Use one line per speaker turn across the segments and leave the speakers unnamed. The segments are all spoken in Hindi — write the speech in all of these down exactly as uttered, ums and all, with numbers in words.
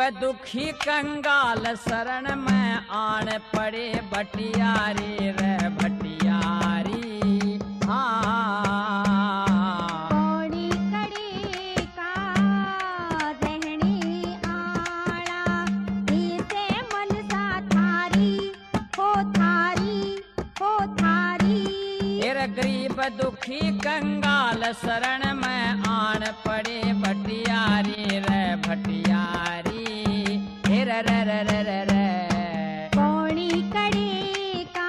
दुखी कंगाल शरण में आन पड़े भटियारी रे भटियारी। हाँ
कौड़ी कड़ी का रहनी आड़ा, इसे मनसा थारी हो थारी हो थारी।
फिर गरीब दुखी कंगाल शरण में आन पड़े भटियारी रे भटियारी। फिर रे रे रे रे रे
कौड़ी कड़ी का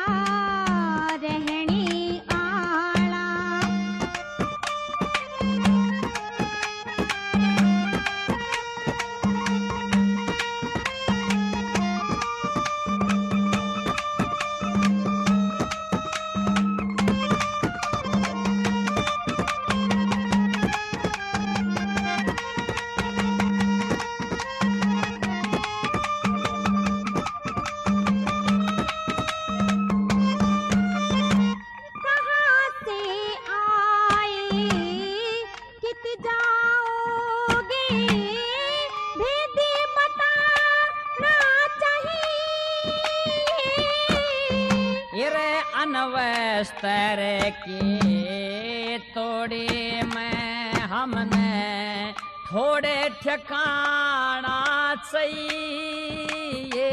रहनी आड़ा। कहाँ से आए कित जाओगे, भेदी बताना चाहिए।
इरे अनवस्तर के तोड़े में हमने थोड़े ठिकाना चाहिए।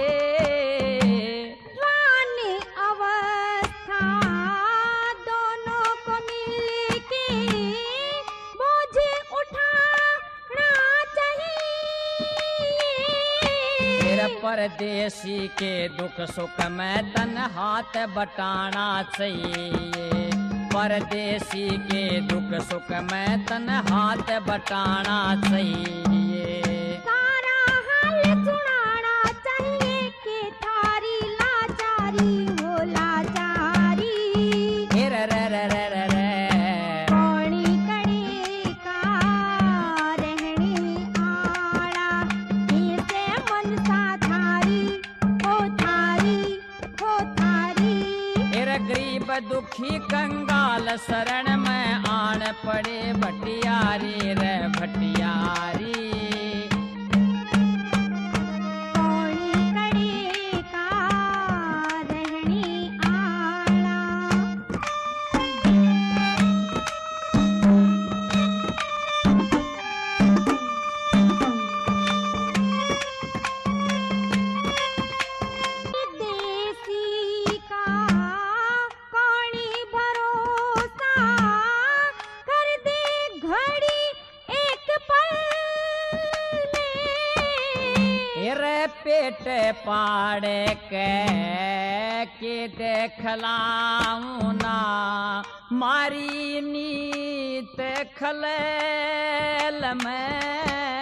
रानी अवस्था दोनों को मिलके बोझ उठाना चाहिए।
फिर परदेसी के दुख सुख में तन हाथ बटाना चाहिए। परदेसी के दुख सुख में तन हाथ बटाना चाहिए।
सारा हाल सुनाना चाहिए कि थारी लाचारी हो लाचारी।
फिर रे रे रे रे रे
कौड़ी कड़ी का रहनी आड़ा, इसे मनसा थारी हो थारी हो थारी।
फिर गरीब दुखी कंगाल शरण में आन पड़े भटियारी रे भटियारी।
कौड़ी कड़ी का रहनी आड़ा। देसी का कौड़ी भरोसा कर दे घड़ी एक पल में।
फिर पेट पाड़ के के देखलाऊं ना मारी नीत खलेल में।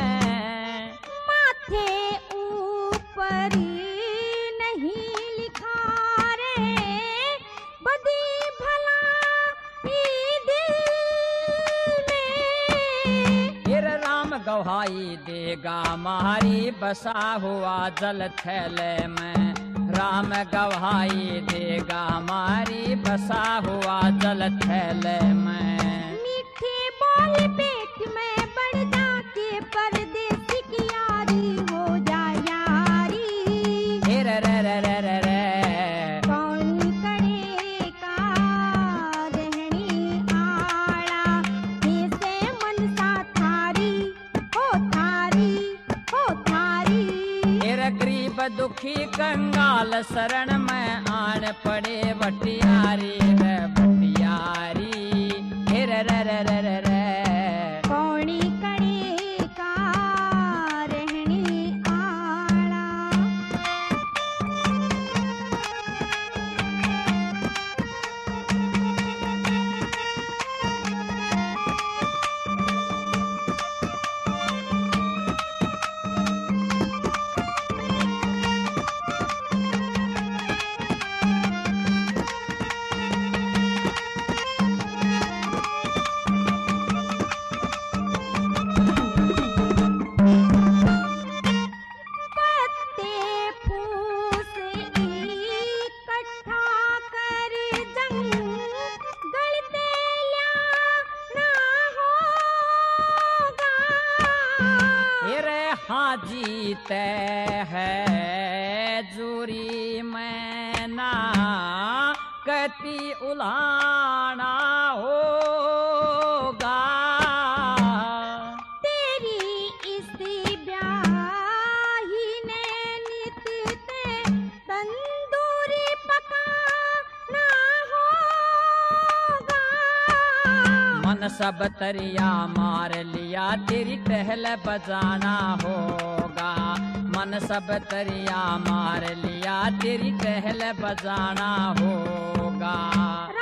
माथे ऊपर नहीं लिखा रे बदी भला ई दिल में।
फिर राम गवाही देगा मारी बसा हुआ जल थैले में। राम गवाही देगा मारी बसा हुआ जल थैले में।
मीठे बोल पेट में बढ़ जाके परदेसी की यारी हो जा यारी।
फिर रे रे रे रे रे
कौड़ी कड़ी का रहनी आड़ा, इसे मनसा थारी हो थारी हो थारी।
फिर गरीब दुखी कंगाल शरण में आन पड़े भटियारी रे भटियारी। फिर रे रे रे रे रे
कौड़ी कड़ी का रहनी आड़ा।
जीते है जूरी में ना कति उलाना होगा।
तेरी इस ब्याही ने नित ते तंदूरी पकाना होगा।
मन सब तरिया मार लिया तेरी टहल बजाना होगा। मन सब तरिया मार लिया तेरी टहल बजाना होगा।